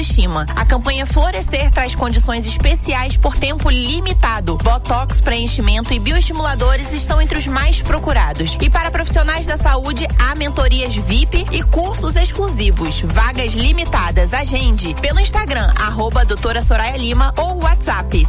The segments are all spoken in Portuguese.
autoestima. A campanha Florescer traz condições especiais por tempo limitado. Botox, preenchimento e bioestimuladores estão entre os mais procurados. E para profissionais da saúde, há mentorias VIP e cursos exclusivos. Vagas limitadas. Agende pelo Instagram, @doutora Soraya Lima ou WhatsApp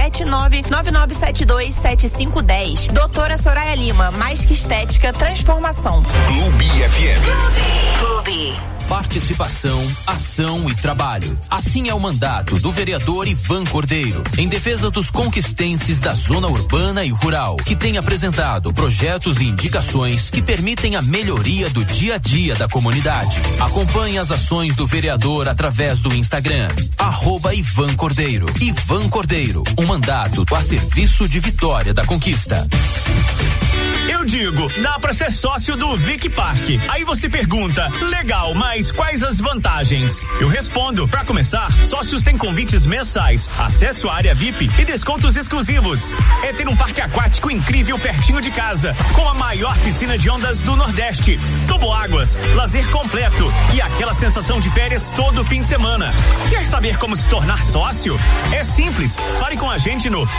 779-9972-7510. Doutora Soraya Lima, mais que estética, transformação. Clube FM. Clube. Participação, ação e trabalho. Assim é o mandato do vereador Ivan Cordeiro, em defesa dos conquistenses da zona urbana e rural, que tem apresentado projetos e indicações que permitem a melhoria do dia a dia da comunidade. Acompanhe as ações do vereador através do Instagram, @Ivan Cordeiro. Ivan Cordeiro, um mandato a serviço de Vitória da Conquista. Eu digo, dá pra ser sócio do Vic Park. Aí você pergunta, legal, mas quais as vantagens? Eu respondo, pra começar, sócios têm convites mensais, acesso à área VIP e descontos exclusivos. É ter um parque aquático incrível pertinho de casa, com a maior piscina de ondas do Nordeste, toboáguas, lazer completo e aquela sensação de férias todo fim de semana. Quer saber como se tornar sócio? É simples, fale com a gente no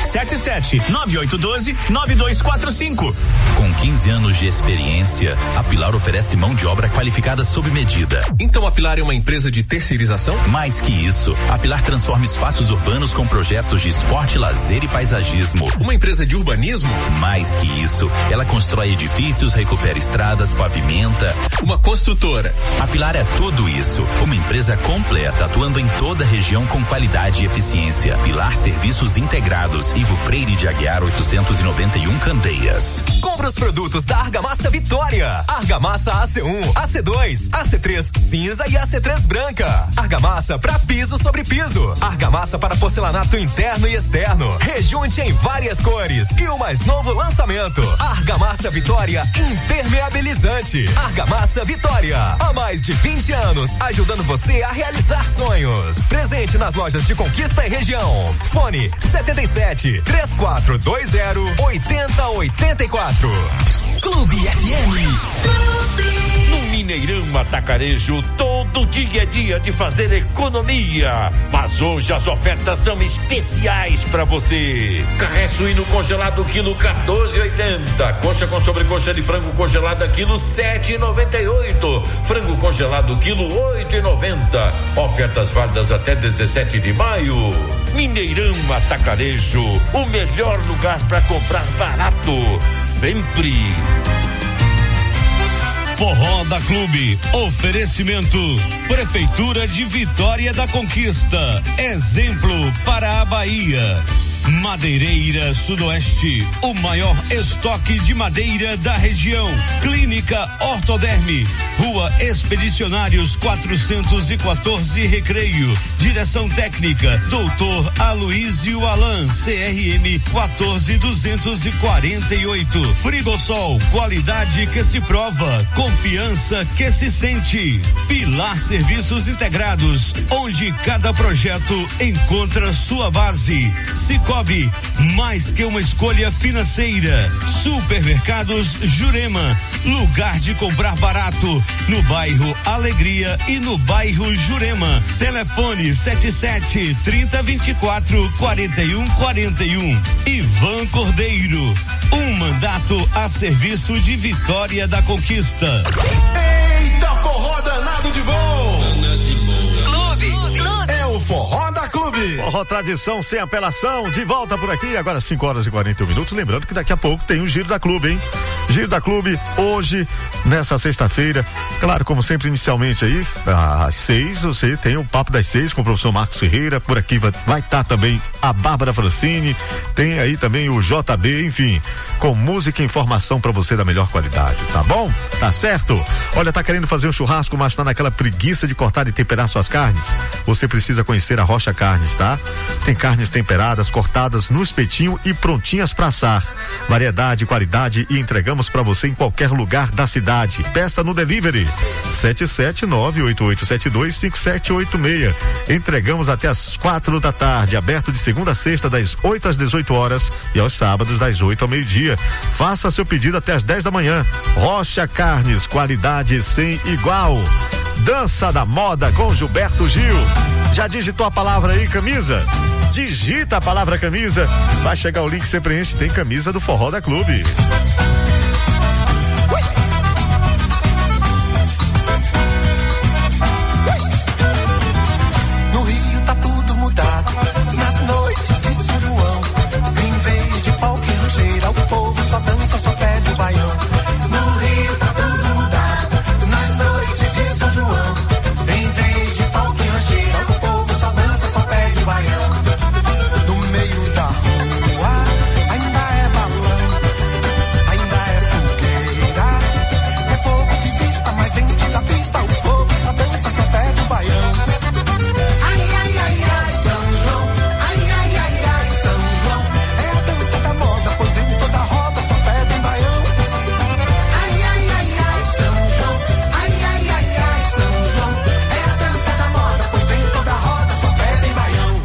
77-9812-9245. Com 15 anos de experiência, a Pilar oferece mão de obra qualificada sob medida. Então a Pilar é uma empresa de terceirização? Mais que isso, a Pilar transforma espaços urbanos com projetos de esporte, lazer e paisagismo. Uma empresa de urbanismo? Mais que isso, ela constrói edifícios, recupera estradas, pavimenta. Uma construtora. A Pilar é tudo isso. Uma empresa completa, atuando em toda a região com qualidade e eficiência. Pilar Serviços Integrados, Ivo Freire de Aguiar 891 Candeias. Compra os produtos da Argamassa Vitória. Argamassa AC1, AC2, AC3 cinza e AC3 branca. Argamassa para piso sobre piso. Argamassa para porcelanato interno e externo. Rejunte em várias cores. E o mais novo lançamento, Argamassa Vitória Impermeabilizante. Argamassa Vitória, há mais de 20 anos, ajudando você a realizar sonhos. Presente nas lojas de Conquista e região. Fone 77-3420-8084. Clube FM. No Mineirão Atacarejo, todo dia é dia de fazer economia. Mas hoje as ofertas são especiais pra você. Carré suíno congelado quilo 14,80. Coxa com sobrecoxa de frango congelada quilo 7,98. Frango congelado quilo 8,90. Ofertas válidas até 17 de maio. Mineirão Atacarejo, o melhor lugar para comprar barato, sempre. Forró da Clube, oferecimento Prefeitura de Vitória da Conquista, exemplo para a Bahia. Madeireira Sudoeste, o maior estoque de madeira da região. Clínica Ortoderme, Rua Expedicionários 414 Recreio. Direção técnica, Doutor Aloísio Alan, CRM 14248. Frigosol, qualidade que se prova, confiança que se sente. Pilar Serviços Integrados, onde cada projeto encontra sua base. Cicobi, mais que uma escolha financeira. Supermercados Jurema, lugar de comprar barato, no bairro Alegria e no bairro Jurema. Telefone 77-3024-4141. Ivan Cordeiro, um mandato a serviço de Vitória da Conquista. Eita, forró danado de bom! Clube. É o Forró da Clube. Forró tradição sem apelação, de volta por aqui, agora 5h41. Lembrando que daqui a pouco tem o Giro da Clube, hein? Giro da Clube, hoje, nessa sexta-feira, claro, como sempre, inicialmente aí, às 6, você tem o Papo das 6 com o professor Marcos Ferreira, por aqui vai estar também a Bárbara Francini, tem aí também o JB, enfim, com música e informação pra você da melhor qualidade, tá bom? Tá certo? Olha, tá querendo fazer um churrasco, mas tá naquela preguiça de cortar e temperar suas carnes? Você precisa conhecer a Rocha Carnes, tá? Tem carnes temperadas, cortadas no espetinho e prontinhas pra assar. Variedade, qualidade e entregamos pra você em qualquer lugar da cidade. Peça no delivery 77988725786. Entregamos até às 4 da tarde, aberto de segunda a sexta das 8 às 18 horas e aos sábados das 8 ao meio-dia. Faça seu pedido até às 10 da manhã. Rocha Carnes, qualidade sem igual. Dança da Moda com Gilberto Gil. Já digitou a palavra aí, camisa? Digita a palavra camisa. Vai chegar o link, você preenche, tem camisa do Forró da Clube. No Rio tá tudo mudado. Nas noites de São João, em vez de pau que rancheira, o povo só dança, só pede o baião. No Rio tá tudo mudado. Nas noites de São João, em vez de pau que rancheira, o povo só dança, só pede o baião. No meio da rua ainda é balão, ainda é fogueira, é fogo de vista, mas dentro da pista o povo só dança, só pede o baião. Ai, ai, ai, ai, São João, ai, ai, ai, ai, São João, é a dança da moda, pois em toda roda só pedem baião. Ai, ai, ai, ai, São João, ai, ai, ai, ai, São João, é a dança da moda, pois em toda roda só pedem baião.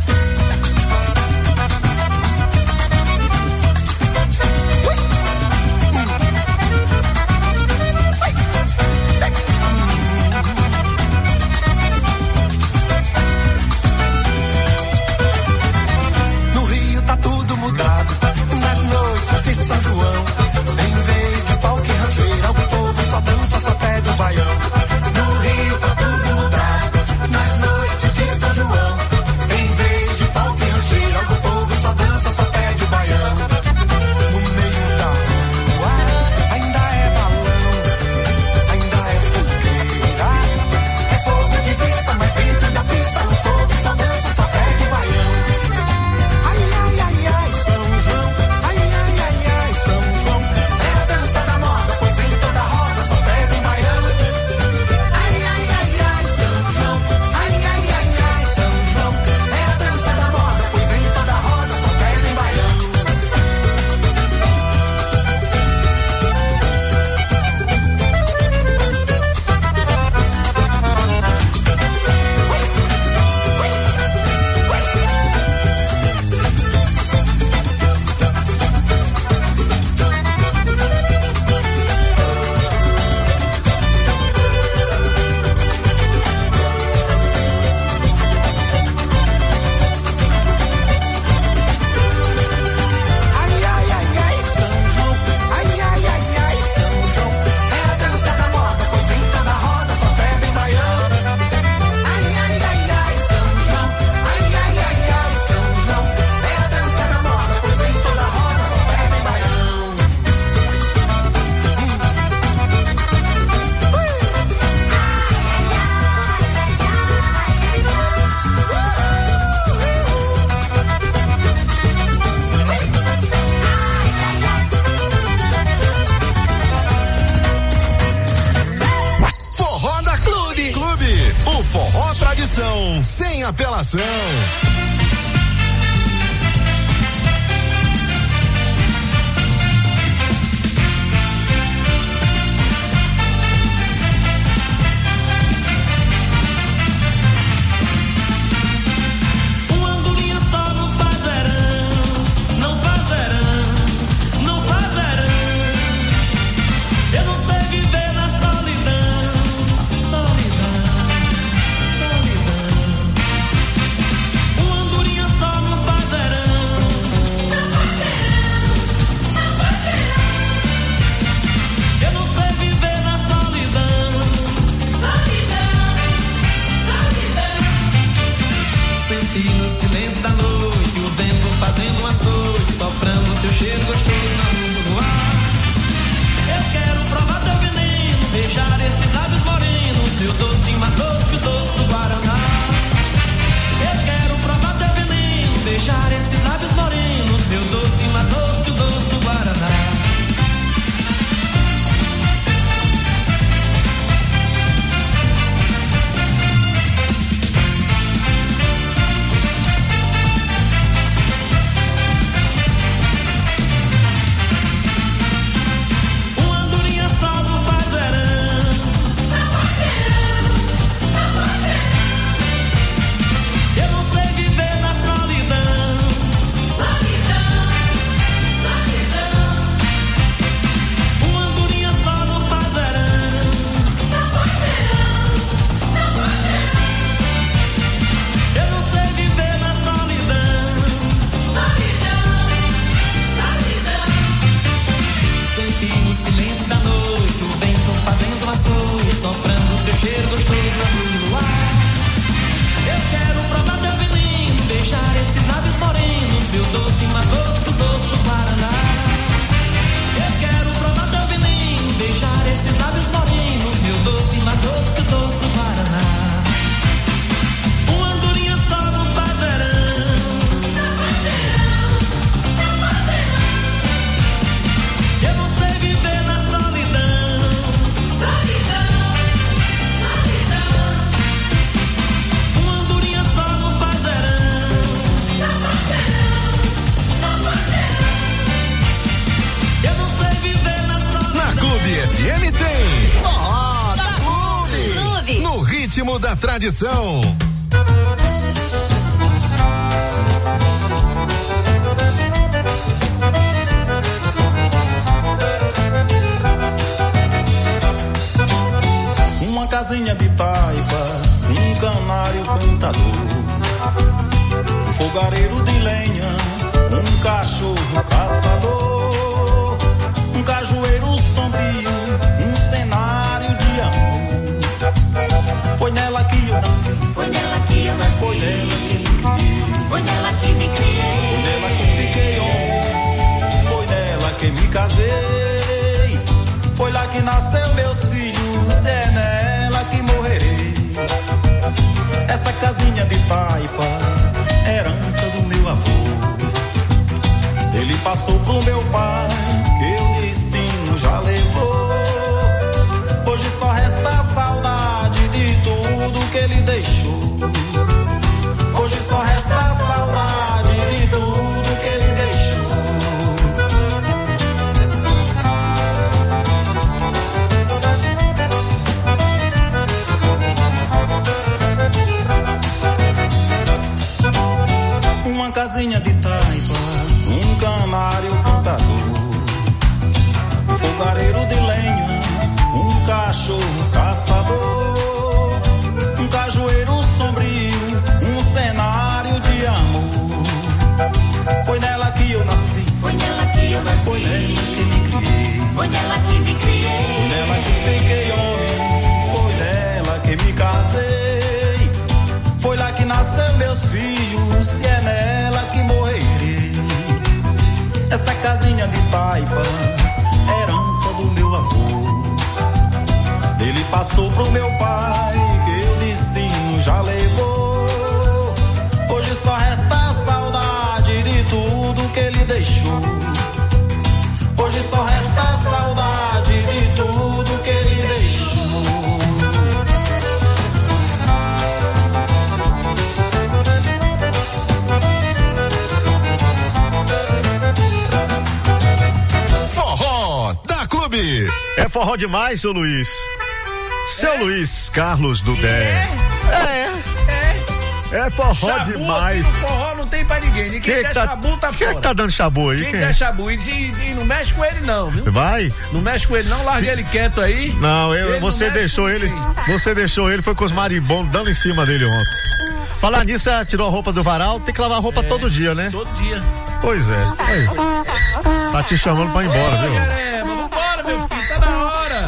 No Rio tá tudo mudado. Nas noites de São João, em vez de pau que rancheira, o povo só dança, só pede o baião. No Rio tá tudo mudado. Nas noites de São João, em vez de pau que rancheira, o povo só dança, só pede o baião. No meio da rua ainda é balão, ainda é fogueira, é fogo de vista, mas dentro da pista o povo só dança, só pede o baião. Ai, ai, ai, ai, São João, ai, ai, ai, ai, São João, é a dança da moda, pois em toda roda só pedem baião. Ai, ai, ai, ai, São João, ai, ai, ai, ai, São João, é a dança da moda, pois em toda roda só pedem baião. Ai, ai, ai, ai, São João, ai, ai, ai, ai, São João, é a dança da moda, pois em toda roda só pedem baião. Ai, ai, ai, ai, São João, ai, ai, ai, ai, São João, é a dança da moda, pois em toda roda só pedem baião. Forró da Clube. Clube, o forró tradição, sem apelação. Uma andorinha só não faz verão, não faz verão, não faz verão. Eu não sei viver na solidão, solidão, solidão. Uma andorinha só não faz verão, não faz verão, não faz verão. Eu não sei viver na solidão, solidão, solidão. Senti no silêncio da noite o vento fazendo um açoite, soprando teu cheiro gostoso na luz do ar. Eu quero provar teu veneno, beijar esses lábios morenos, teu doce mais doce que o doce do Guaraná. Eu quero provar teu veneno, beijar esses lábios morenos, teu doce mais doce que o doce do Guaraná. Uma andorinha só não faz verão, não faz verão, não faz verão. ritmo da tradição. Uma casinha de taipa, um canário cantador, um fogareiro de lenha, um cachorro caçador, um cajueiro sombrio, um cenário de amor. Foi nela que eu nasci, foi nela que eu nasci, foi nela que me criei, foi nela que me criei, foi nela que fiquei homem, foi nela que me casei, foi lá que nasceu meus filhos, é nela que morrerei. Essa casinha de taipa, herança do meu avô, ele passou pro meu pai, que o destino já levou. Hoje só resta saudade de tudo que ele deixou. Hoje só resta saudade de tudo que ele deixou. Uma casinha de taipa, um canário cantador, um fogareiro de lenha, um cachorro caçador, um cajueiro sombrio, um cenário de amor. Foi nela que eu nasci, foi nela que eu nasci, foi nela que me criei, foi nela que me criei, foi nela que fiquei homem, foi nela que me casei, foi lá que nasceu meus filhos, se é nela que morrerei. Essa casinha de taipa, herança do meu avô, ele passou pro meu pai, que o destino já levou. Hoje só resta saudade de tudo que ele deixou. Hoje só resta saudade de tudo que ele deixou. Forró da Clube. É forró demais, seu Luiz. Seu Luiz Carlos do Dé. É forró chabu demais. Aqui no forró não tem pra ninguém. Quem der chabu tá fora. Quem tá dando chabu aí? Quem der chabu e não mexe com ele não, viu? Vai? Não mexe com ele não, larga ele quieto aí. Não, você deixou ele. Você deixou ele, foi com os marimbondos dando em cima dele ontem. Falar nisso, ela tirou a roupa do varal, tem que lavar a roupa todo dia, né? Todo dia. Pois é. Aí. Tá te chamando pra ir embora, viu? Jerema, vambora, meu filho, tá na hora.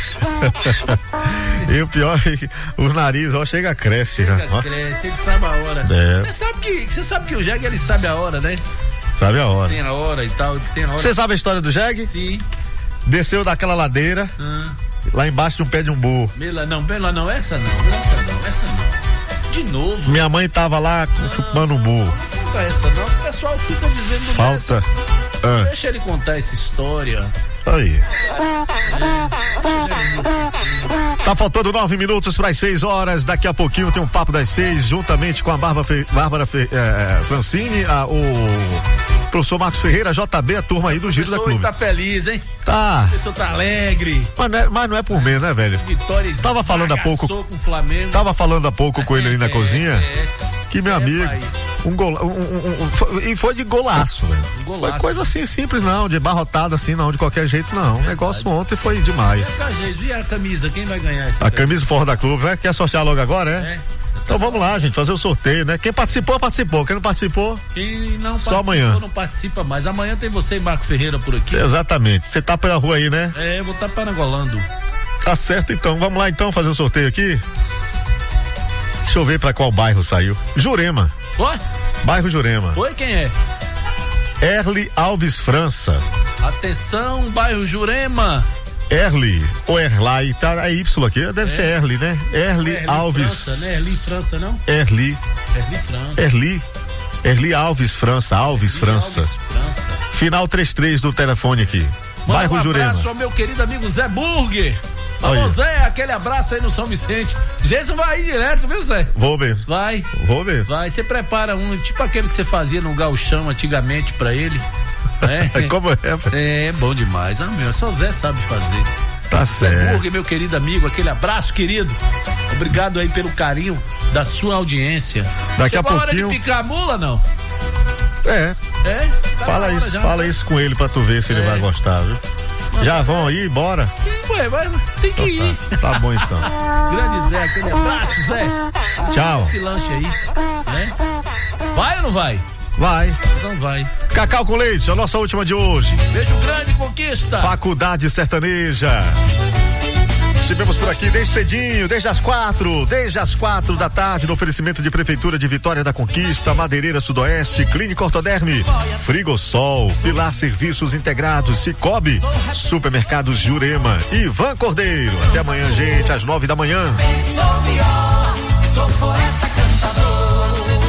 E o pior é que o nariz, ó, cresce. Cresce, ele sabe a hora. Você sabe que o Jeg, ele sabe a hora, né? Sabe a hora. Tem a hora e tal, tem a hora. Você sabe a história do Jeg? Sim. Desceu daquela ladeira, lá embaixo de um pé de umbu. Não, essa não. De novo. Minha mãe tava lá chupando umbu. Não essa não, o pessoal fica dizendo falta. Deixa ele contar essa história. Aí. Tá faltando 9 minutos para as 6 horas. Daqui a pouquinho tem um Papo das 6, juntamente com a Bárbara Francini, o professor Marcos Ferreira, JB, a turma aí do Giro da Clube. Tá feliz, hein? Tá. O pessoal tá alegre. Mas não é por menos, né, velho? Vitória. Tava falando há pouco com o Flamengo. Tava falando há pouco com ele ali na cozinha. Que meu amigo. Pai. E foi de golaço, velho. Foi coisa assim simples, não, de barrotada assim, não, de qualquer jeito, não. O negócio ontem foi demais. E a camisa, quem vai ganhar essa? A camisa Forró da Clube, né? Quer sortear logo agora, é? Então vamos lá, gente, fazer o sorteio, né? Quem participou, participou. Quem não participou, quem não só participou, amanhã. Não participa mais. Amanhã tem você e Marco Ferreira por aqui. Exatamente. Você tá pela rua aí, né? Eu vou estar parangolando. Tá certo, então. Vamos lá, então, fazer o sorteio aqui. Deixa eu ver pra qual bairro saiu. Jurema. Oi? Bairro Jurema. Oi, quem é? Erli Alves França. Atenção, bairro Jurema. Erli ou Erlai, tá a Y aqui, deve ser Erli, né? Erli Alves. França, né? Erli França, não? Erli França. Erli Alves França, França. Final 33 do telefone aqui. Bairro Jurema. Um abraço ao meu querido amigo Zé Burger. Vamos, Zé, aquele abraço aí no São Vicente. Jason vai ir direto, viu, Zé? Vou ver. Vai. Vou ver. Vai, você prepara um, tipo aquele que você fazia no gauchão antigamente pra ele. Como é? É bom demais. Só o Zé sabe fazer. Tá certo. Zé Burger, meu querido amigo, aquele abraço, querido. Obrigado aí pelo carinho da sua audiência. Daqui a Chegou pouquinho. hora de picar a mula, não? É. Tá Fala isso com ele pra tu ver se ele vai gostar, viu? Já vão aí, bora? Sim, ué, tem que ir. Tá bom então. Grande Zé, aquele abraço, Zé. Tchau. Esse lanche aí, né? Vai ou não vai? Vai. Então vai. Cacau com leite, a nossa última de hoje. Beijo grande, conquista. Faculdade Sertaneja. Estivemos por aqui desde cedinho, desde as 4 da tarde, no oferecimento de Prefeitura de Vitória da Conquista, Madeireira Sudoeste, Clínica Ortoderme, Frigosol, Pilar Serviços Integrados, Cicobi, Supermercados Jurema e Van Cordeiro. Até amanhã, gente, às 9 da manhã. Sou viola, sou poeta cantador.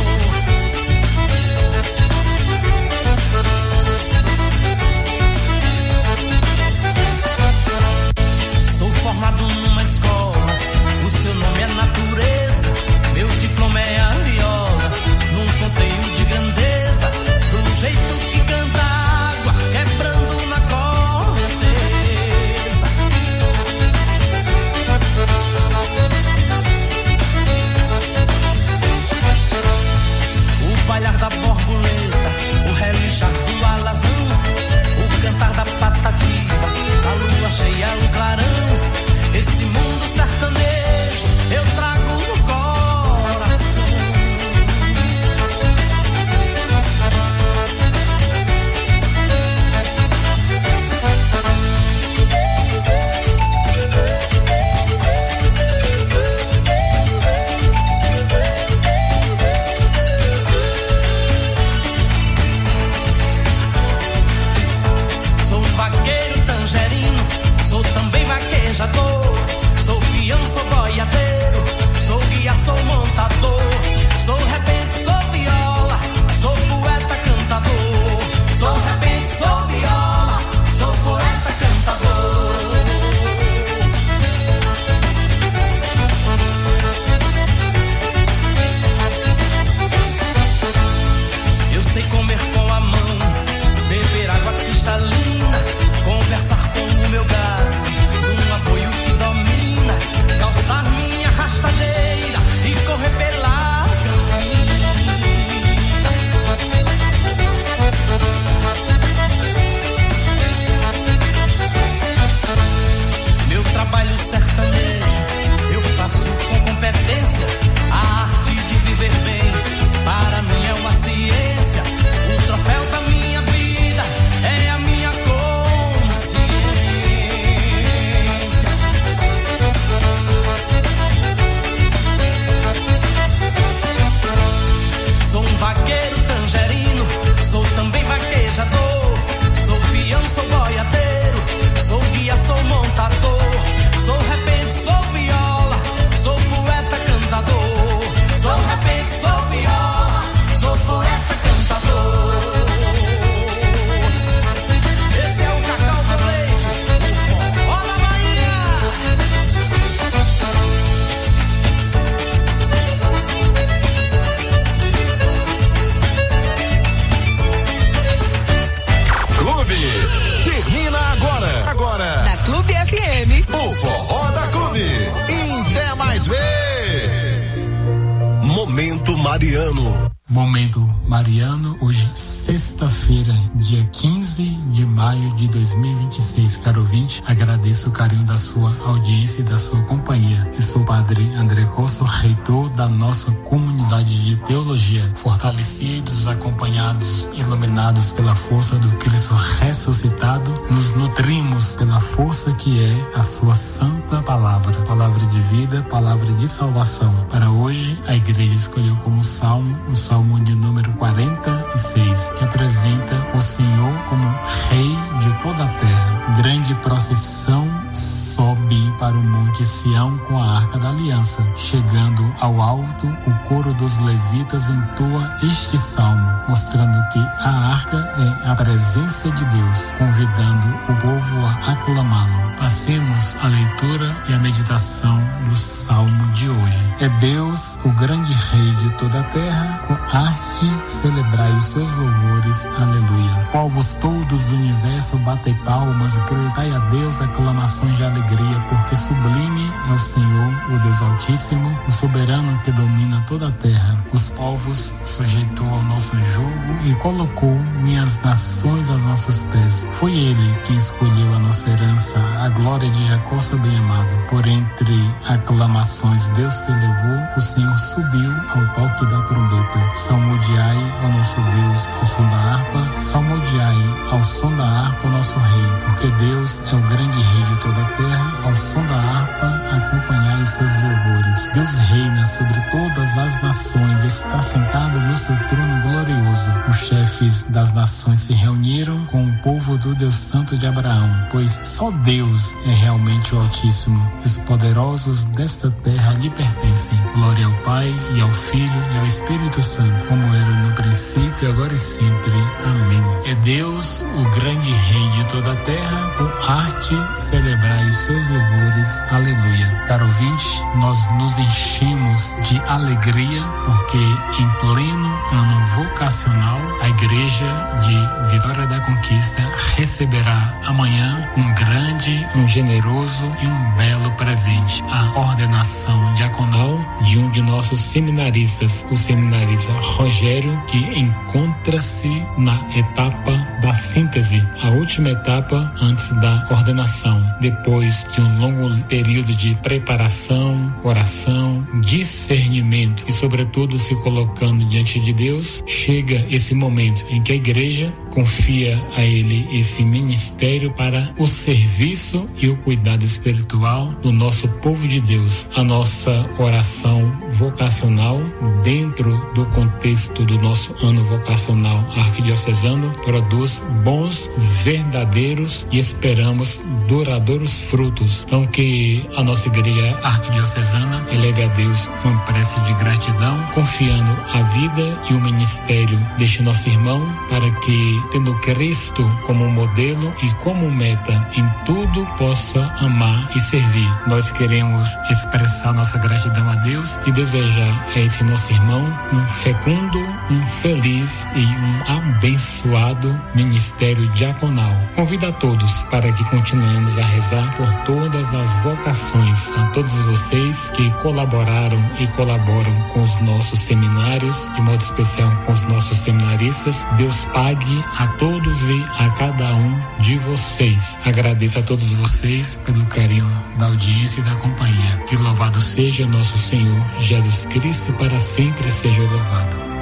Sou formado numa escola, o seu nome é natureza, meu diploma é a viola, num ponteio de grandeza, do jeito que canta a água, quebrando na correnteza. O bailar da borboleta, o relinchar do alazão, o cantar da patativa, a lua cheia, o clarão. Esse mundo sertanejo eu trago no coração. Sou vaqueiro tangerino, sou também vaquejador. Sou peão, sou boiadeiro, sou guia, sou montador. Sou repente, sou viola, sou poeta cantador. Sou repente, sou viola, sou poeta cantador. Eu sei comer com a mão, beber água cristalina, conversar com o meu gado, num apoio que domina, calçar minha rastadeira e correr pela campina. Meu trabalho sertanejo eu faço com competência, a arte de viver bem para mim é uma ciência. O troféu da minha vida é a minha consciência. Sou um vaqueiro tangerino, sou também vaquejador. Sou peão, sou boiadeiro, sou guia, sou montador. Sou repente, sou viola, sou poeta cantador. Sou repente, sou viola, sou poeta cantador. Esse é o Cacau com leite, o forró da Bahia. Clube. Termina agora. Na Clube FM. O Forró da Clube. Até mais ver. Momento Mariano. Momento Mariano, hoje sexta-feira, dia 15 de maio de 2026. Caro ouvinte, agradeço o carinho da sua audiência e da sua companhia. Eu sou o Padre André Costa, reitor da nossa comunidade de teologia. Fortalecidos, acompanhados, iluminados pela força do Cristo ressuscitado, nos nutrimos pela força que é a sua santa palavra. Palavra de vida, palavra de salvação. Para hoje, a igreja escolheu como salmo o Salmo de número 46, que apresenta o Senhor como Rei de toda a terra. Grande procissão sobe para o Monte Sião com a Arca da Aliança. Chegando ao alto, o coro dos levitas entoa este salmo, mostrando que a arca é a presença de Deus, convidando o povo a aclamá-lo. Passemos a leitura e a meditação do salmo de hoje. É Deus, o grande Rei de toda a terra, com arte celebrai os seus louvores. Aleluia. Povos todos do universo, batei palmas, gritai a Deus aclamações de alegria. alegria, porque sublime é o Senhor, o Deus Altíssimo, o soberano que domina toda a terra. Os povos sujeitou ao nosso jugo e colocou minhas nações aos nossos pés. Foi ele quem escolheu a nossa herança, a glória de Jacó, seu bem-amado. Por entre aclamações Deus te levou, o Senhor subiu ao toque da trombeta. Salmodiai ao nosso Deus ao som da harpa, salmodiai ao som da harpa ao nosso Rei, porque Deus é o grande Rei de toda a terra. Ao som da harpa acompanhai os seus louvores. Deus reina sobre todas as nações, está sentado no seu trono glorioso. Os chefes das nações se reuniram com o povo do Deus Santo de Abraão, pois só Deus é realmente o Altíssimo. Os poderosos desta terra lhe pertencem. Glória ao Pai, e ao Filho, e ao Espírito Santo, como era no princípio, agora e sempre. Amém. É Deus, o grande Rei de toda a terra, com arte celebrai os seus louvores. Aleluia. Caro ouvinte, nós nos enchemos de alegria, porque em pleno ano vocacional, a Igreja de Vitória da Conquista receberá amanhã um grande, um generoso e um belo presente: a ordenação diaconal de um de nossos seminaristas, o seminarista Rogério, que encontra-se na etapa da síntese, a última etapa antes da ordenação. Depois de um longo período de preparação, oração, discernimento e, sobretudo, se colocando diante de Deus, chega esse momento em que a Igreja confia a ele esse ministério para o serviço e o cuidado espiritual do nosso povo de Deus. A nossa oração vocacional, dentro do contexto do nosso ano vocacional arquidiocesano, produz bons, verdadeiros e esperamos duradouros frutos. Então, que a nossa Igreja arquidiocesana eleve a Deus uma prece de gratidão, confiando a vida e o ministério deste nosso irmão, para que, tendo Cristo como modelo e como meta, em tudo possa amar e servir. Nós queremos expressar nossa gratidão a Deus e desejar a esse nosso irmão um fecundo, um feliz e um abençoado ministério diaconal. Convido a todos para que continuemos a rezar por todas as vocações, a todos vocês que colaboraram e colaboram com os nossos seminários, de modo especial com os nossos seminaristas. Deus pague a todos e a cada um de vocês. Agradeço a todos vocês pelo carinho da audiência e da companhia. Que louvado seja nosso Senhor Jesus Cristo, para sempre seja louvado.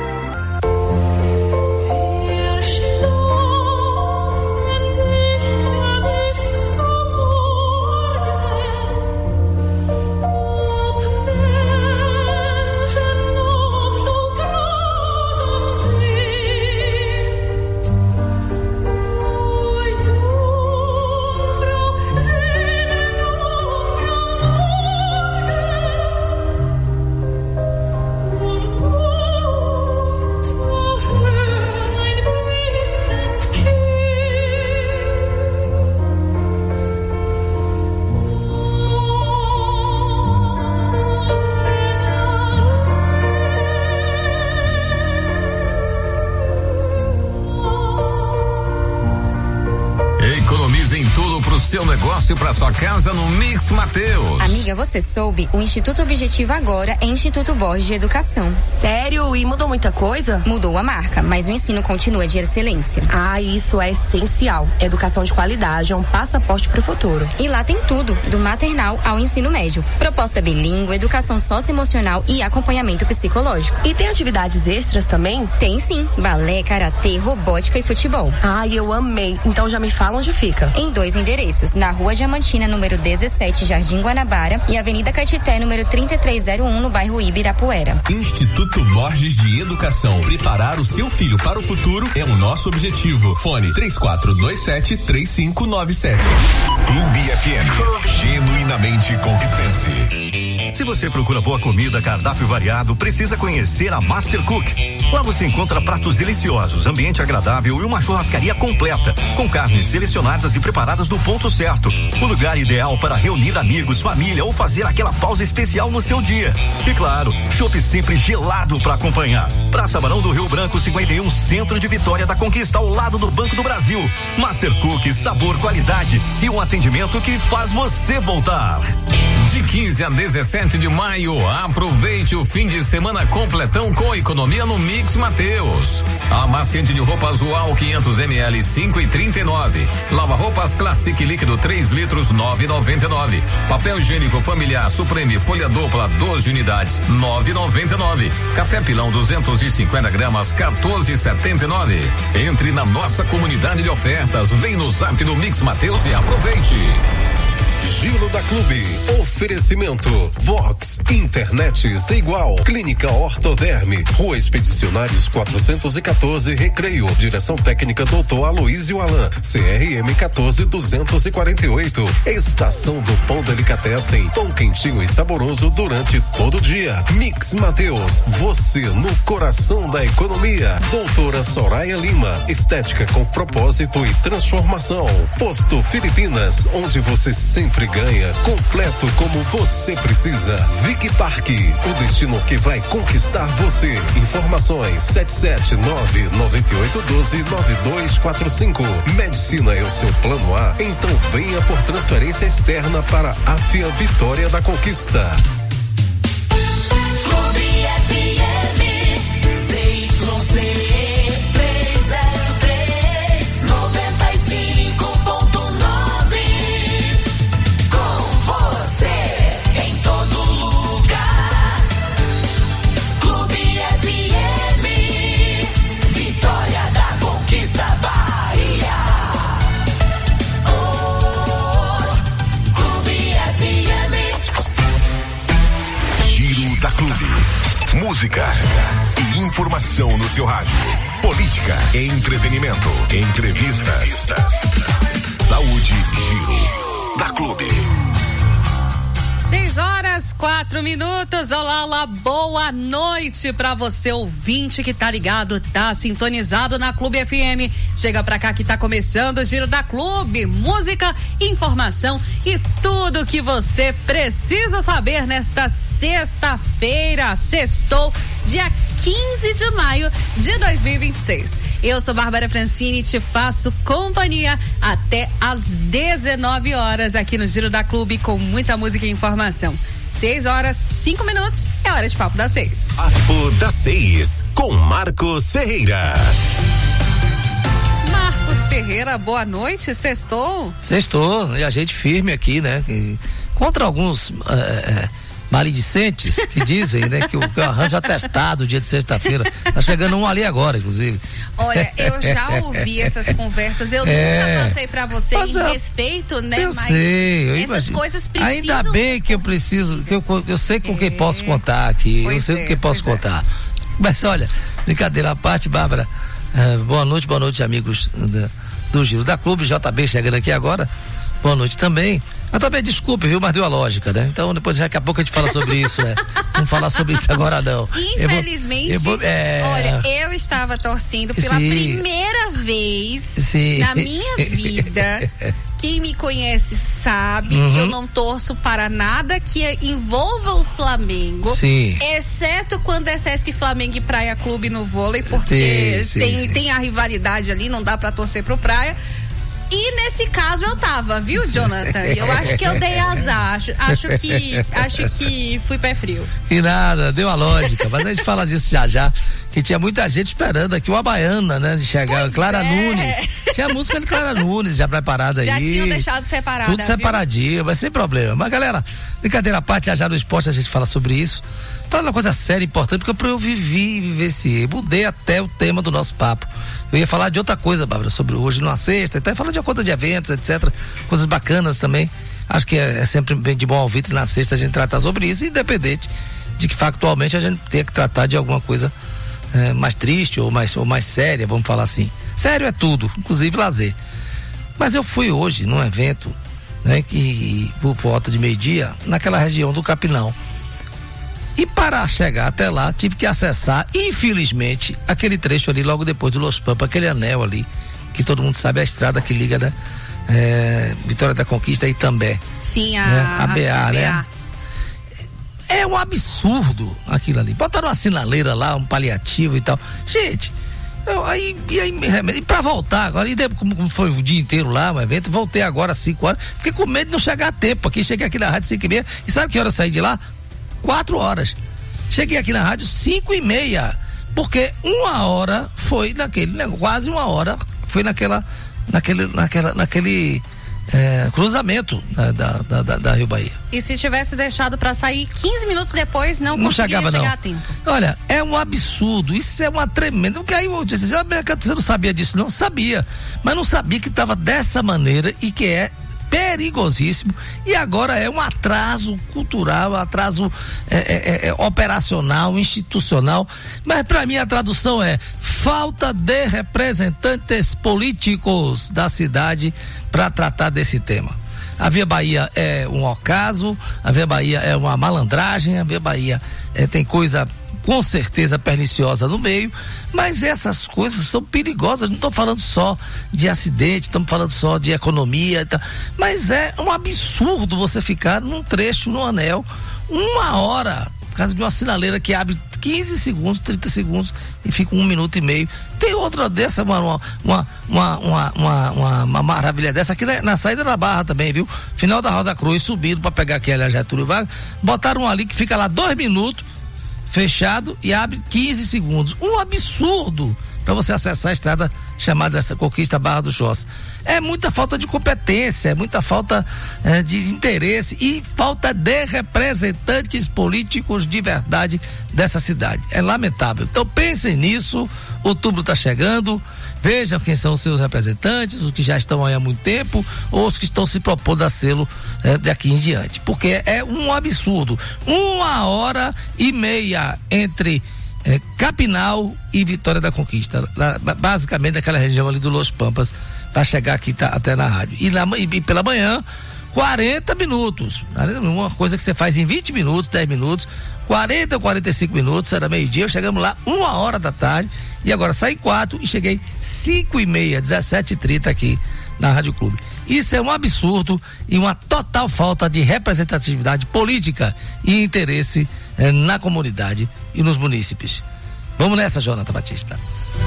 Seu negócio para sua casa no Mix Mateus. Amiga, você soube? O Instituto Objetivo agora é Instituto Borges de Educação. Sério? E mudou muita coisa? Mudou a marca, mas o ensino continua de excelência. Ah, isso é essencial. Educação de qualidade é um passaporte para o futuro. E lá tem tudo, do maternal ao ensino médio. Proposta bilíngue, educação socioemocional e acompanhamento psicológico. E tem atividades extras também? Tem sim, balé, karatê, robótica e futebol. Ai, eu amei. Então já me fala onde fica. Em 2 endereços, na Rua Diamantina, número 17, Jardim Guanabara, e Avenida Caetité, número 3301, no bairro Ibirapuera. Instituto Borges de Educação. Preparar o seu filho para o futuro é o nosso objetivo. Fone 3427-3597. Clube FM. Genuinamente conquistense. Se você procura boa comida, cardápio variado, precisa conhecer a Master Cook. Lá você encontra pratos deliciosos, ambiente agradável e uma churrascaria completa, com carnes selecionadas e preparadas no ponto certo. O lugar ideal para reunir amigos, família ou fazer aquela pausa especial no seu dia. E claro, chopp sempre gelado para acompanhar. Praça Barão do Rio Branco 51, Centro de Vitória da Conquista, ao lado do Banco do Brasil. Master Cook, sabor, qualidade e um atendimento que faz você voltar. De 15 a 17 de maio, aproveite o fim de semana completão com economia no Mix Mateus. Amaciante de roupa Azual 500 ml 5,39. Lava roupas Classic líquido 3 litros 9,99. Papel higiênico familiar Supreme folha dupla 12 unidades 9,99. Café Pilão 250 gramas 14,79. Entre na nossa comunidade de ofertas, vem no Zap do Mix Mateus e aproveite. Giro da Clube. Oferecimento Vox, internet sem igual. Clínica Ortoderme, Rua Expedicionários 414, Recreio. Direção técnica Dr. Aloísio Alan, CRM 14248. Estação do Pão Delicatessen, pão quentinho e saboroso durante todo o dia. Mix Mateus, você no coração da economia. Doutora Soraya Lima, estética com propósito e transformação. Posto Filipinas, onde você sempre ganha, completo como você precisa. Vic Park, o destino que vai conquistar você. Informações 779-9812-9245. Medicina é o seu plano A? Então venha por transferência externa para a Fia Vitória da Conquista. Clube FM, CYC 303, 95.9. Com você em todo lugar. Clube FM, Vitória da Conquista, Bahia. Oh, Clube FM. Giro da Clube. Música e informação no seu rádio. Política, entretenimento, entrevistas. Saúde, Giro da Clube. 6h04. Olá, boa noite pra você, ouvinte que tá ligado, tá sintonizado na Clube FM. Chega pra cá que tá começando o Giro da Clube. Música, informação e tudo que você precisa saber nesta sexta-feira. Sextou, dia 15 de maio de 2026. Eu sou Bárbara Francini e te faço companhia até às 19 horas aqui no Giro da Clube com muita música e informação. 6h05, é hora de Papo das 6. Papo das 6, com Marcos Ferreira. Marcos Ferreira, boa noite, sextou? Sextou, e a gente firme aqui, né? Contra alguns maledicentes que dizem, né, que o arranjo atestado dia de sexta-feira. Tá chegando um ali agora, inclusive. Olha, eu já ouvi essas conversas, eu nunca passei pra você em respeito, né? Eu sei, essas coisas precisam. Ainda bem que eu preciso, que eu sei com quem posso contar aqui, eu sei com quem posso contar. Mas olha, brincadeira à parte, Bárbara, boa noite, amigos do Giro da Clube, JB chegando aqui agora. Boa noite também. Mas também desculpe, viu? Mas deu a lógica, né? Então depois daqui a pouco a gente fala sobre isso, né? Vamos falar sobre isso agora não. Infelizmente, olha, eu estava torcendo pela primeira vez na minha vida. Quem me conhece sabe que eu não torço para nada que envolva o Flamengo. Sim. Exceto quando é Sesc Flamengo e Praia Clube no vôlei, porque tem a rivalidade ali, não dá para torcer pro Praia. E nesse caso eu tava, viu, Jonathan? Eu acho que eu dei azar, acho que fui pé frio. E nada, deu a lógica, mas a gente fala disso já, que tinha muita gente esperando aqui, uma baiana, né, de chegar, Clara Nunes, tinha a música de Clara Nunes já preparada aí. Já tinham deixado separada, tudo separadinho, mas sem problema. Mas galera, brincadeira à parte, já no esporte a gente fala sobre isso. Fala uma coisa séria e importante, porque eu vivenciei, mudei até o tema do nosso papo. Eu ia falar de outra coisa, Bárbara, sobre hoje numa sexta, até falar de uma conta de eventos, etc. Coisas bacanas também. Acho que é sempre bem de bom ouvir na sexta a gente tratar sobre isso, independente de que factualmente a gente tenha que tratar de alguma coisa mais triste ou mais séria, vamos falar assim. Sério é tudo, inclusive lazer. Mas eu fui hoje num evento, né, que por volta de meio-dia, naquela região do Capinão. E para chegar até lá, tive que acessar, infelizmente, aquele trecho ali logo depois do Los Pampas, aquele anel ali, que todo mundo sabe, a estrada que liga, né? Vitória da Conquista e Itambé. Sim, a BA, né? É um absurdo aquilo ali. Botaram uma sinaleira lá, um paliativo e tal. Gente, e pra voltar agora, e depois, como foi o dia inteiro lá, o evento, voltei agora às 5 horas, fiquei com medo de não chegar a tempo aqui. Cheguei aqui na rádio 5h30, e sabe que hora eu saí de lá? 4 horas. Cheguei aqui na rádio 5h30, porque 1 hora foi quase 1 hora foi naquele cruzamento da Rio Bahia. E se tivesse deixado pra sair 15 minutos depois, não conseguiria chegar a tempo. Olha, é um absurdo, isso é uma tremenda, porque aí eu disse, você não sabia disso? Não sabia, mas não sabia que estava dessa maneira e que é perigosíssimo, e agora é um atraso cultural, um atraso operacional, institucional, mas para mim a tradução é falta de representantes políticos da cidade para tratar desse tema. A Via Bahia é um ocaso, a Via Bahia é uma malandragem, a Via Bahia tem coisa com certeza perniciosa no meio, mas essas coisas são perigosas. Não estou falando só de acidente, estamos falando só de economia, mas é um absurdo você ficar num trecho, num anel, 1 hora, por causa de uma sinaleira que abre 15 segundos, 30 segundos e fica 1 minuto e meio. Tem outra dessa, uma maravilha dessa aqui na saída da Barra também, viu? Final da Rosa Cruz, subindo para pegar aquele a Getúlio Vargas, botaram ali que fica lá 2 minutos fechado e abre 15 segundos. Um absurdo para você acessar a estrada chamada essa Conquista Barra do Choça. É muita falta de competência, é muita falta de interesse e falta de representantes políticos de verdade dessa cidade. É lamentável. Então pensem nisso, outubro está chegando, vejam quem são os seus representantes, os que já estão aí há muito tempo ou os que estão se propondo a sê-lo daqui em diante, porque é um absurdo. 1h30 entre Capinal e Vitória da Conquista, basicamente daquela região ali do Los Pampas, para chegar aqui até na rádio. E pela manhã, 40 minutos. Uma coisa que você faz em 20 minutos, 10 minutos, 40, 45 minutos, era meio-dia, chegamos lá 1h da tarde, e agora saí 4 e cheguei 5h30, 17h30 aqui na Rádio Clube. Isso é um absurdo e uma total falta de representatividade política e interesse na comunidade e nos munícipes. Vamos nessa, Jonathan Batista.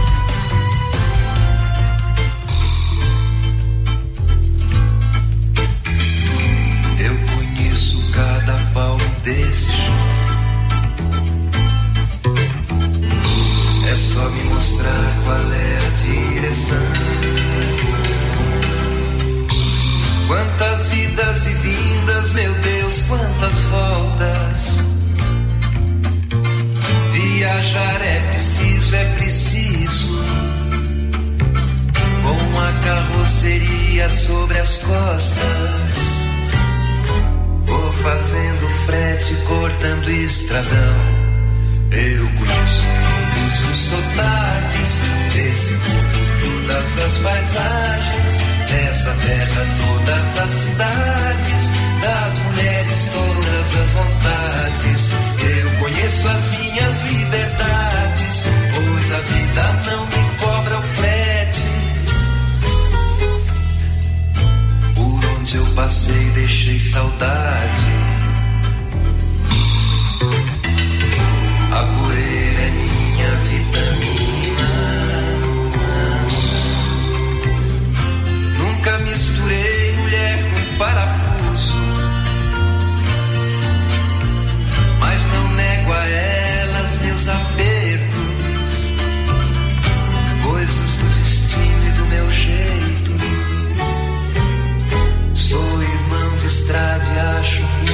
Eu conheço cada palmo desse chão. É só me mostrar qual é a direção. Quantas idas e vindas, meu Deus, quantas voltas. Viajar é preciso. Com a carroceria sobre as costas. Vou fazendo frete, cortando estradão. Eu conheço todos os sotaques desse mundo, todas as paisagens, dessa terra, todas as cidades, das mulheres, todas as vontades. Eu conheço as minhas liberdades, pois a vida não me cobra o frete. Por onde eu passei, deixei saudade. A poeira é minha vitamina. Nunca misturei mulher com parafuso, mas não nego a elas meus apertos, coisas do destino e do meu jeito. Sou irmão de estrada e acho que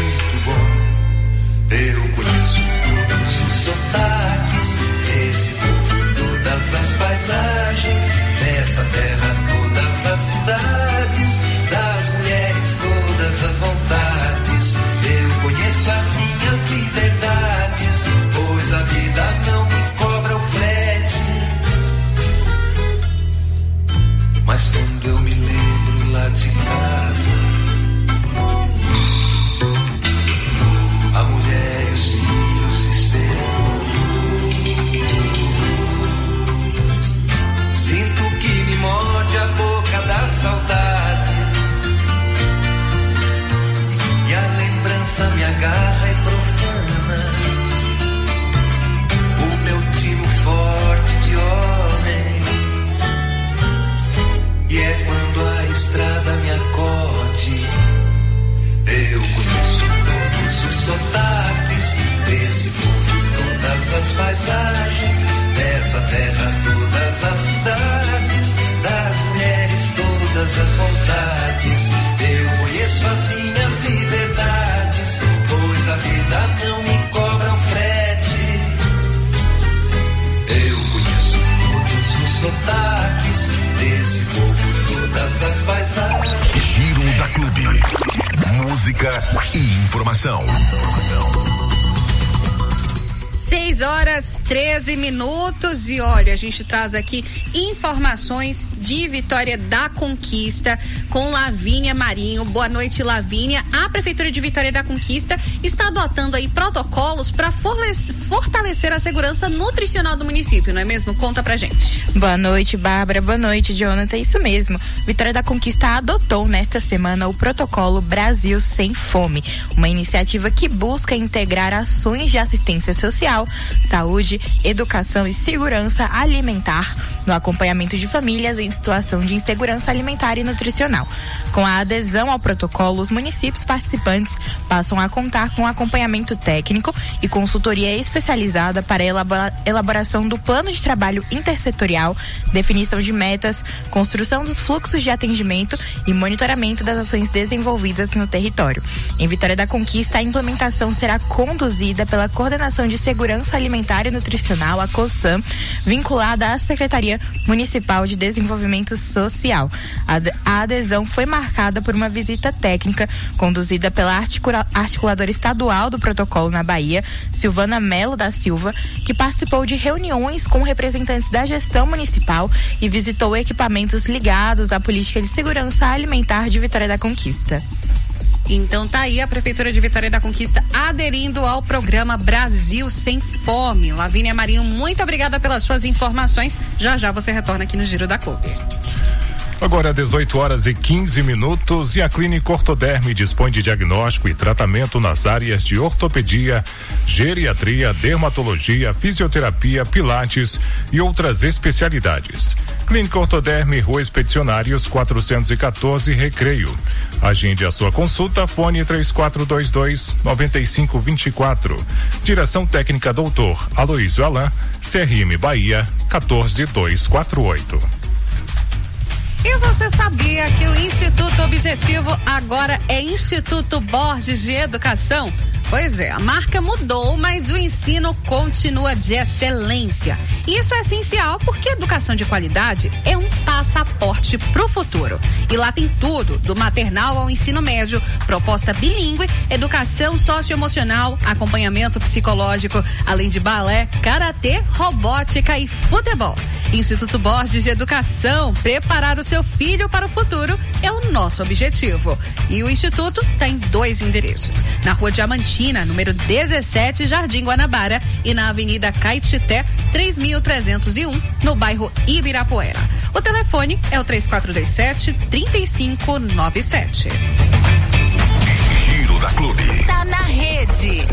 música e informação. 6h13 e olha, a gente traz aqui informações de Vitória da Conquista com Lavínia Marinho. Boa noite, Lavínia. A Prefeitura de Vitória da Conquista está adotando aí protocolos para fortalecer a segurança nutricional do município, não é mesmo? Conta pra gente. Boa noite, Bárbara. Boa noite, Jonathan. Isso mesmo. Vitória da Conquista adotou nesta semana o protocolo Brasil Sem Fome, uma iniciativa que busca integrar ações de assistência social, saúde, educação e segurança alimentar no acompanhamento de famílias em situação de insegurança alimentar e nutricional. Com a adesão ao protocolo, os municípios participantes passam a contar com acompanhamento técnico e consultoria especializada para a elaboração do plano de trabalho intersetorial, definição de metas, construção dos fluxos de atendimento e monitoramento das ações desenvolvidas no território. Em Vitória da Conquista, a implementação será conduzida pela Coordenação de Segurança Alimentar e Nutricional, a COSAM, vinculada à Secretaria Municipal de Desenvolvimento Social. A adesão foi marcada por uma visita técnica conduzida pela articuladora estadual do protocolo na Bahia, Silvana Melo da Silva, que participou de reuniões com representantes da gestão municipal e visitou equipamentos ligados à política de segurança alimentar de Vitória da Conquista. Então tá aí a Prefeitura de Vitória da Conquista aderindo ao programa Brasil Sem Fome. Lavínia Marinho, muito obrigada pelas suas informações. Já já você retorna aqui no Giro da Clube. Agora 18h15 e a Clínica Ortoderme dispõe de diagnóstico e tratamento nas áreas de ortopedia, geriatria, dermatologia, fisioterapia, pilates e outras especialidades. Clínica Ortoderme, Rua Expedicionários 414, Recreio. Agende a sua consulta, fone 3422-9524. Direção técnica Doutor Aloísio Alain, CRM Bahia 14248. E você sabia que o Instituto Objetivo agora é Instituto Borges de Educação? Pois é, a marca mudou, mas o ensino continua de excelência. E isso é essencial porque educação de qualidade é um passaporte pro futuro. E lá tem tudo, do maternal ao ensino médio, proposta bilíngue, educação socioemocional, acompanhamento psicológico, além de balé, karatê, robótica e futebol. Instituto Borges de Educação, preparar o seu filho para o futuro é o nosso objetivo. E o Instituto está em 2 endereços, na Rua Diamantina, número 17, Jardim Guanabara, e na Avenida Caetité, 3301, no bairro Ibirapuera. O telefone é o 3427-3597. Giro da Clube. Tá na rede.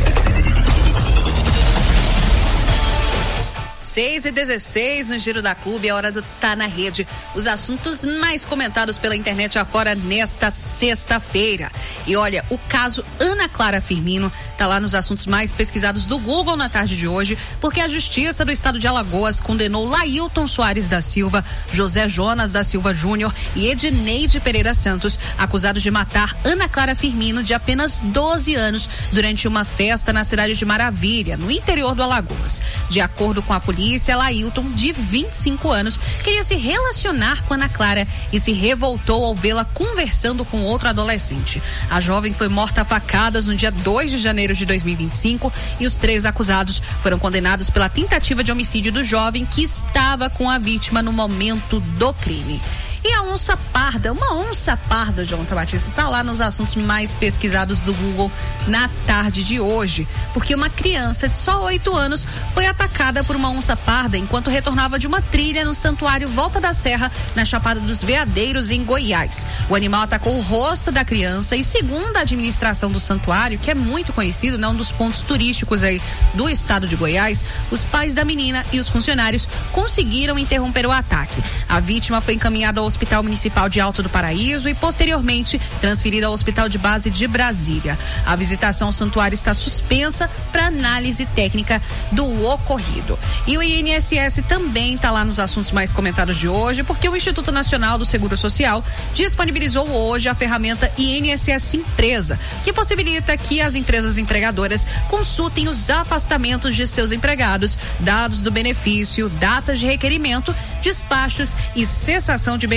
6h16 no Giro da Clube, é hora do Tá na Rede. Os assuntos mais comentados pela internet afora nesta sexta-feira. E olha, o caso Ana Clara Firmino tá lá nos assuntos mais pesquisados do Google na tarde de hoje, porque a Justiça do Estado de Alagoas condenou Lailton Soares da Silva, José Jonas da Silva Júnior e Edneide Pereira Santos, acusados de matar Ana Clara Firmino, de apenas 12 anos, durante uma festa na cidade de Maravilha, no interior do Alagoas. De acordo com a polícia, Lailton, de 25 anos, queria se relacionar com Ana Clara e se revoltou ao vê-la conversando com outro adolescente. A jovem foi morta a facadas no dia 2 de janeiro de 2025 e os 3 acusados foram condenados pela tentativa de homicídio do jovem que estava com a vítima no momento do crime. E a onça parda, uma onça parda, Jonathan Batista, está lá nos assuntos mais pesquisados do Google na tarde de hoje, porque uma criança de só 8 anos foi atacada por uma onça parda enquanto retornava de uma trilha no Santuário Volta da Serra, na Chapada dos Veadeiros, em Goiás. O animal atacou o rosto da criança e, segundo a administração do santuário, que é muito conhecido, né, um dos pontos turísticos aí do estado de Goiás, os pais da menina e os funcionários conseguiram interromper o ataque. A vítima foi encaminhada ao Hospital Municipal de Alto do Paraíso e posteriormente transferida ao Hospital de Base de Brasília. A visitação ao santuário está suspensa para análise técnica do ocorrido. E o INSS também está lá nos assuntos mais comentados de hoje, porque o Instituto Nacional do Seguro Social disponibilizou hoje a ferramenta INSS Empresa, que possibilita que as empresas empregadoras consultem os afastamentos de seus empregados, dados do benefício, datas de requerimento, despachos e cessação de benefícios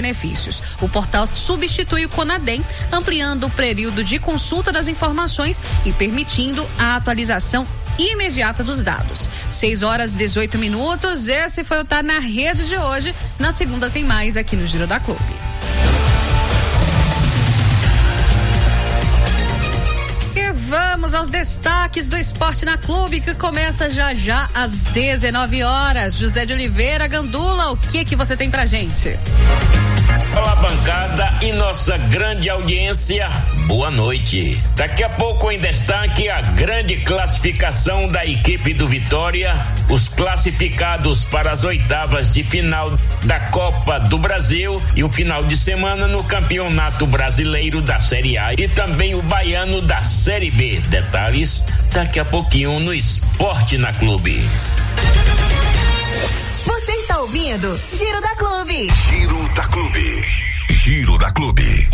benefícios. O portal substitui o Conadem, ampliando o período de consulta das informações e permitindo a atualização imediata dos dados. 6h18. Esse foi o Tá na Rede de hoje. Na segunda tem mais aqui no Giro da Clube. E vamos aos destaques do Esporte na Clube, que começa já às 19h. José de Oliveira, Gandula, o que você tem pra gente? Olá, bancada e nossa grande audiência, boa noite. Daqui a pouco em destaque a grande classificação da equipe do Vitória, os classificados para as oitavas de final da Copa do Brasil e o final de semana no Campeonato Brasileiro da Série A e também o Baiano da Série B. Detalhes daqui a pouquinho no Esporte na Clube. Você está ouvindo Giro da Clube. Giro da Clube. Giro da Clube.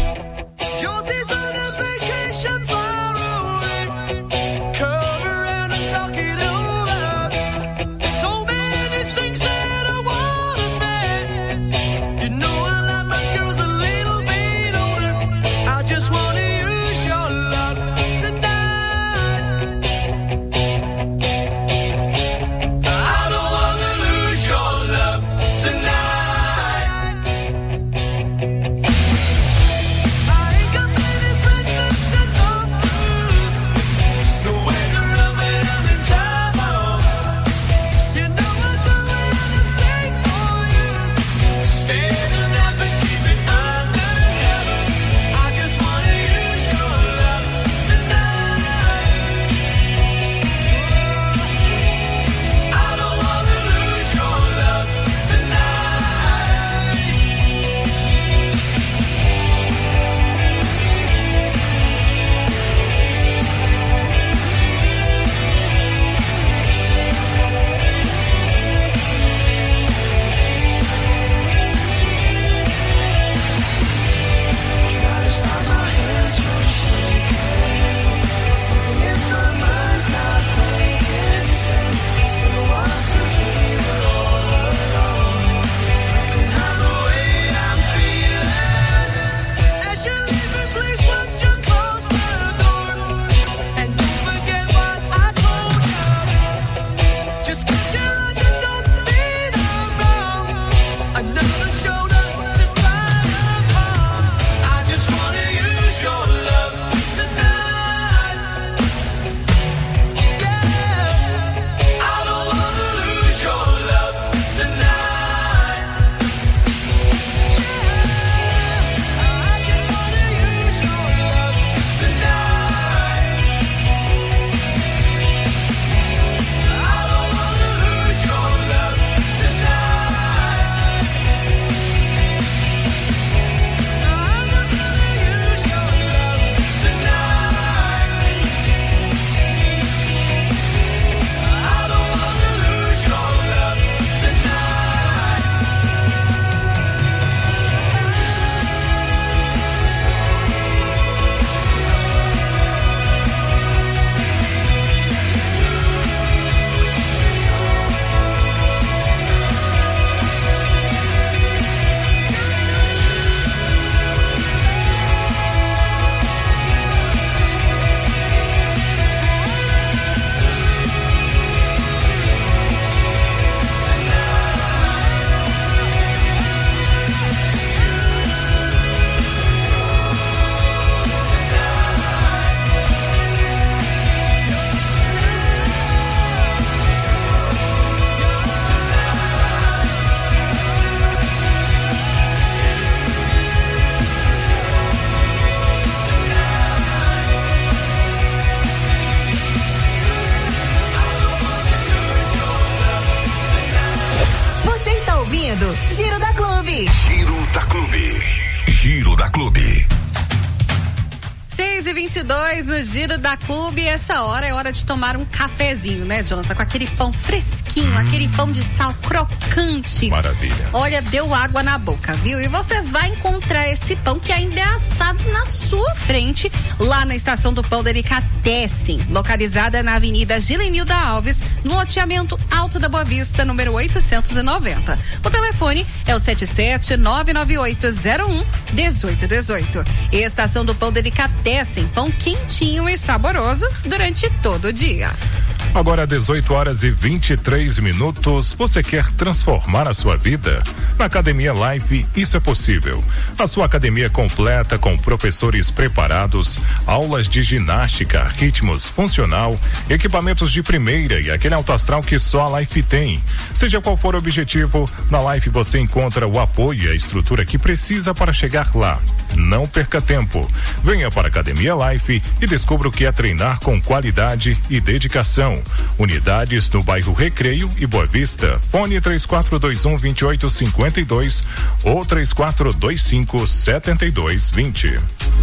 Giro da Clube. Giro da Clube. Giro da Clube. 6h22 no Giro da Clube. Essa hora é hora de tomar um cafezinho, né, Jonathan? Com aquele pão fresquinho, aquele pão de sal crocante. Maravilha. Olha, deu água na boca, viu? E você vai encontrar esse pão que ainda é assado na sua frente, lá na Estação do Pão Delicatessen, localizada na Avenida Gilenilda Alves, no loteamento Alto da Boa Vista, número 890. O telefone é o 77-99801-1818. Estação do Pão Delicatessen, pão quentinho e saboroso durante todo o dia. Agora 18h23. Você quer transformar a sua vida? Na Academia Life, isso é possível. A sua academia completa com professores preparados, aulas de ginástica, ritmos funcional, equipamentos de primeira e aquele alto astral que só a Life tem. Seja qual for o objetivo, na Life você encontra o apoio e a estrutura que precisa para chegar lá. Não perca tempo. Venha para a Academia Life e descubra o que é treinar com qualidade e dedicação. Unidades no bairro Recreio e Boa Vista. Fone 3421-2852 ou 3425-7220.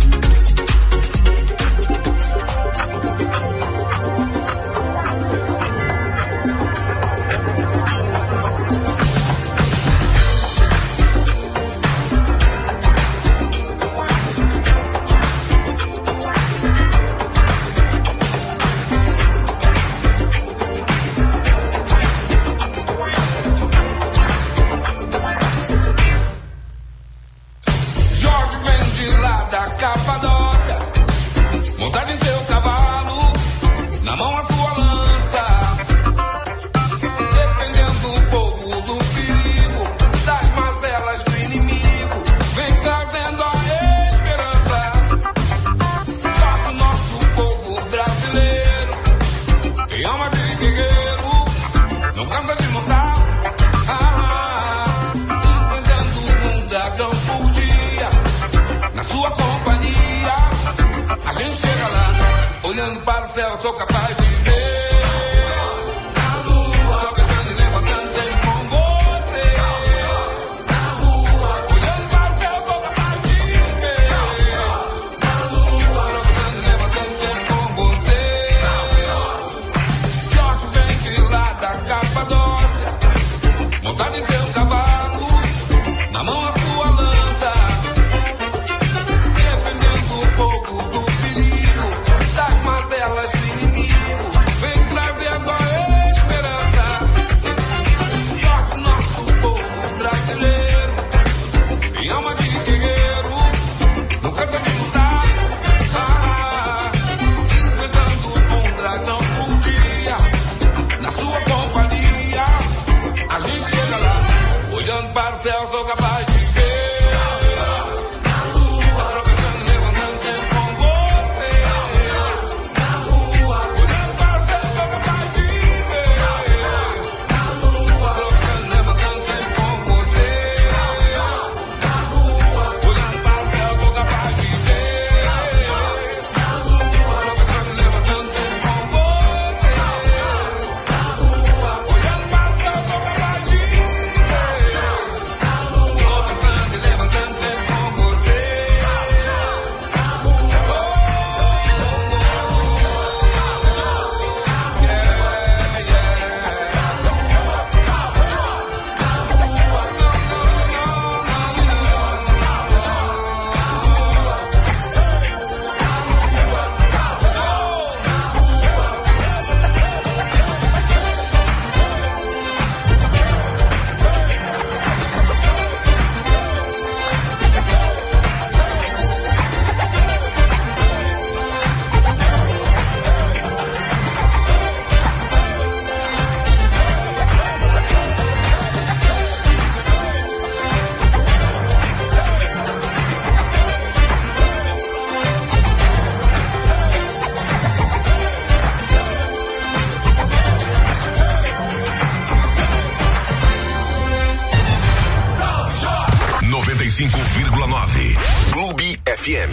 Clube FM.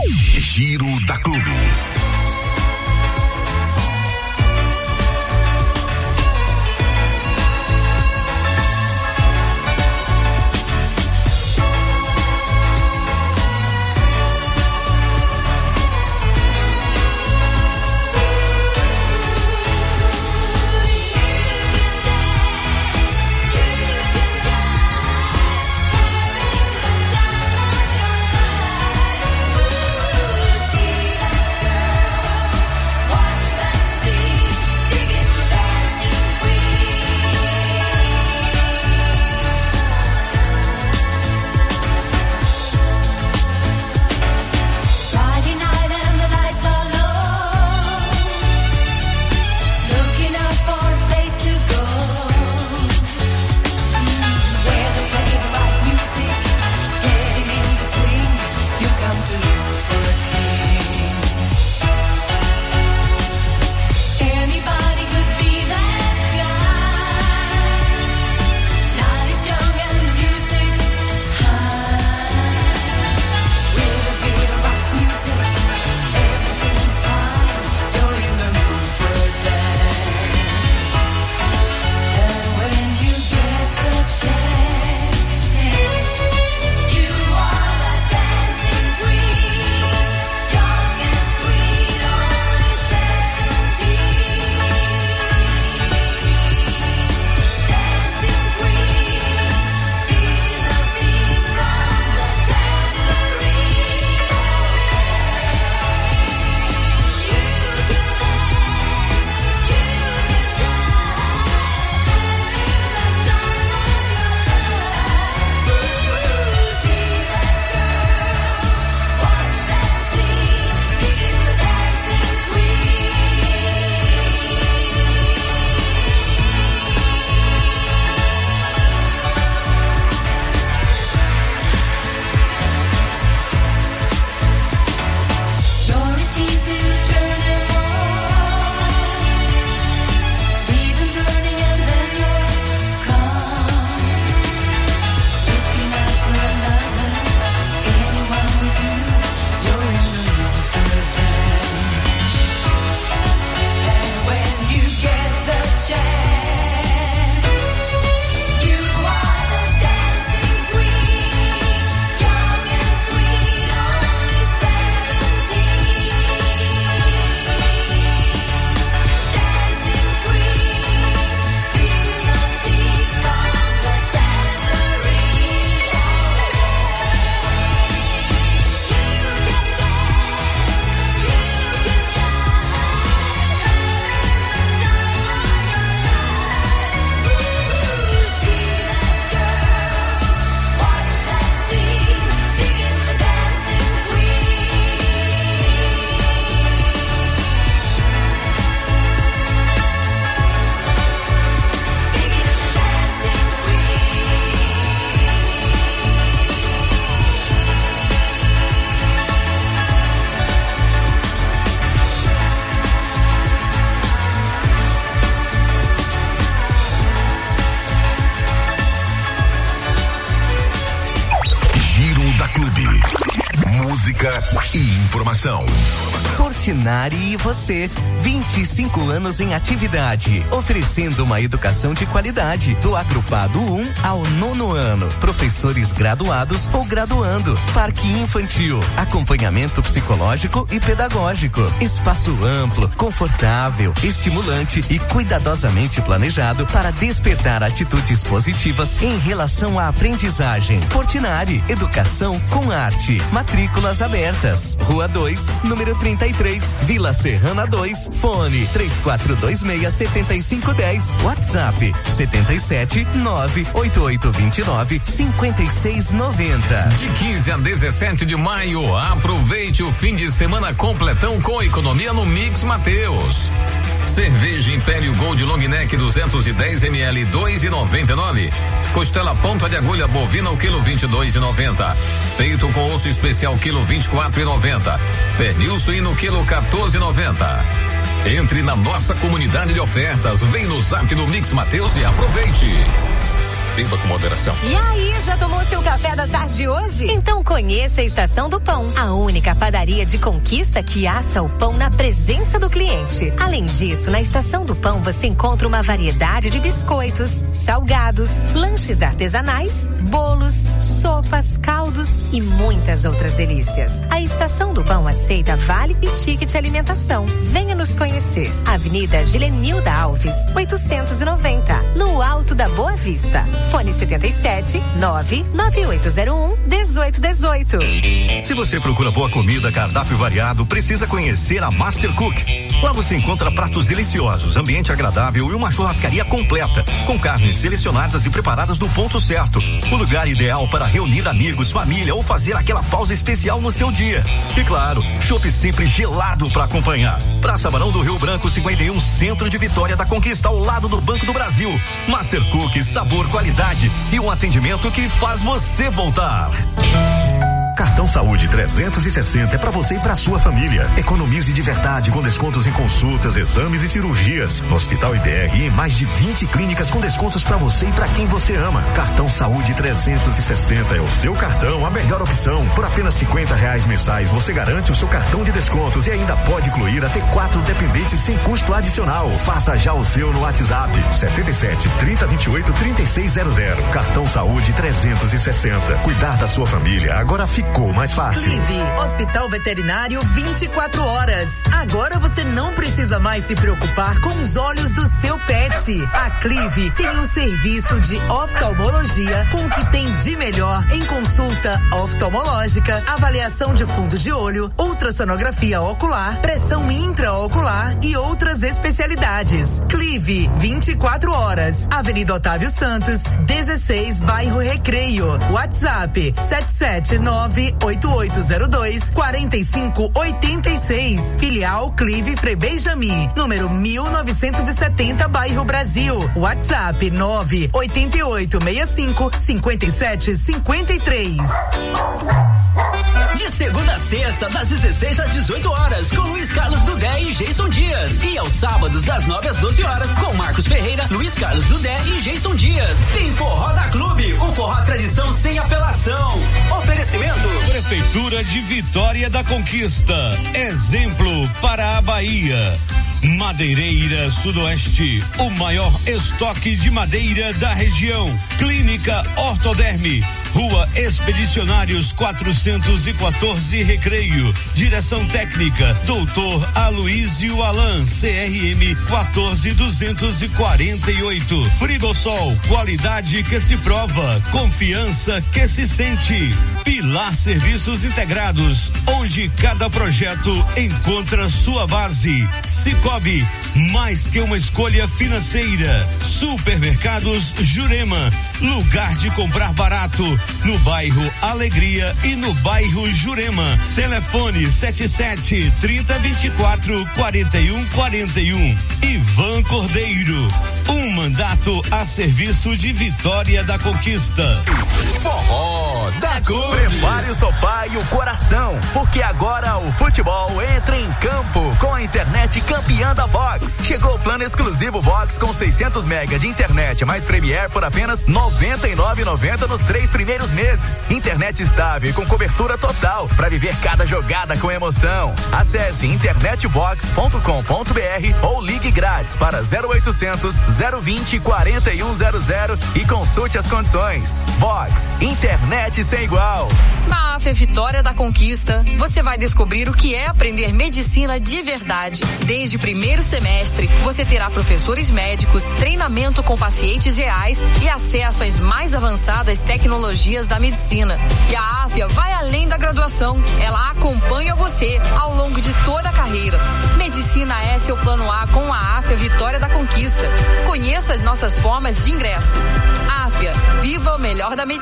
Giro da Clube. música e informação. Portinari e você, 25 anos em atividade, oferecendo uma educação de qualidade, do agrupado 1 ao 9º ano, professores graduados ou graduando, parque infantil, acompanhamento psicológico e pedagógico, espaço amplo, confortável, estimulante e cuidadosamente planejado para despertar atitudes positivas em relação à aprendizagem. Portinari, educação com arte, matrículas abertas, Rua 2, número 33, Vila Serrana 2, fone 3426-7510, WhatsApp 77988295690. De 15 a 17 de maio, aproveite o fim de semana completão com economia no Mix Mateus. Cerveja Império Gold Long Neck 210 ml 2,99. Costela ponta de agulha bovina o quilo 22,90. Peito com osso especial quilo 24,90. Pernil suíno quilo 14,90. Entre na nossa comunidade de ofertas, vem no Zap do Mix Mateus e aproveite. Beba com moderação. E aí, já tomou seu café da tarde hoje? Então conheça a Estação do Pão, a única padaria de Conquista que assa o pão na presença do cliente. Além disso, na Estação do Pão você encontra uma variedade de biscoitos, salgados, lanches artesanais, bolos, sopas, caldos e muitas outras delícias. A Estação do Pão aceita vale e ticket alimentação. Venha nos conhecer. Avenida Gilenilda Alves, 890, no Alto da Boa Vista. Fone 77-99801-1818. Se você procura boa comida, cardápio variado, precisa conhecer a Master Cook. Lá você encontra pratos deliciosos, ambiente agradável e uma churrascaria completa, com carnes selecionadas e preparadas no ponto certo. O lugar ideal para reunir amigos, família ou fazer aquela pausa especial no seu dia. E claro, chopp sempre gelado para acompanhar. Praça Barão do Rio Branco 51, Centro de Vitória da Conquista, ao lado do Banco do Brasil. Master Cook, sabor, qualidade e um atendimento que faz você voltar. Cartão Saúde 360 é para você e para sua família. Economize de verdade com descontos em consultas, exames e cirurgias. No Hospital IBR e em mais de 20 clínicas com descontos para você e para quem você ama. Cartão Saúde 360 é o seu cartão, a melhor opção. Por apenas R$50 mensais você garante o seu cartão de descontos e ainda pode incluir até 4 dependentes sem custo adicional. Faça já o seu no WhatsApp 77-3028-3600. Cartão Saúde 360. Cuidar da sua família agora ficou mais fácil. Clive, Hospital Veterinário 24 horas. Agora você não precisa mais se preocupar com os olhos do seu pet. A Clive tem um serviço de oftalmologia com o que tem de melhor em consulta oftalmológica, avaliação de fundo de olho, ultrassonografia ocular, pressão intraocular e outras especialidades. Clive, 24 horas. Avenida Otávio Santos, 16, bairro Recreio. WhatsApp 7798802-4586. Filial Clive Frei Benjamin, número 1970, bairro Brasil. WhatsApp 98865-5753. De segunda a sexta, das 16 às 18 horas, com Luiz Carlos Dudé e Jason Dias. E aos sábados, das 9 às 12 horas, com Marcos Ferreira, Luiz Carlos Dudé e Jason Dias. Tem Forró da Clube, o forró tradição sem apelação. Oferecimento: Prefeitura de Vitória da Conquista. Exemplo para a Bahia. Madeireira Sudoeste, o maior estoque de madeira da região. Clínica Ortoderme, Rua Expedicionários 414, Recreio. Direção técnica, Doutor Aloísio Alan, CRM 14248. Frigosol, qualidade que se prova, confiança que se sente. Pilar Serviços Integrados, onde cada projeto encontra sua base. Cicobi, mais que uma escolha financeira. Supermercados Jurema, lugar de comprar barato, no bairro Alegria e no bairro Jurema. Telefone 77-3024-4141. Ivan Cordeiro, um mandato a serviço de Vitória da Conquista. Forró da Clube. Prepare o sofá e o coração, porque agora o futebol entra em campo com a internet campeã da Vox. Chegou o plano exclusivo Vox com 600 mega de internet mais Premier por apenas R$ 99,90 nos 3 primeiros meses. Internet estável e com cobertura total para viver cada jogada com emoção. Acesse internetvox.com.br ou ligue grátis para 0800 020 4100 e consulte as condições. Vox, internet sem igual. Na AFA Vitória da Conquista, você vai descobrir o que é aprender medicina de verdade. Desde o primeiro semestre, você terá professores médicos, treinamento com pacientes reais e acesso às mais avançadas tecnologias da medicina. E a AFIA vai além da graduação. Ela acompanha você ao longo de toda a carreira. Medicina é seu plano A com a AFIA Vitória da Conquista. Conheça as nossas formas de ingresso. AFIA, viva o melhor da medicina.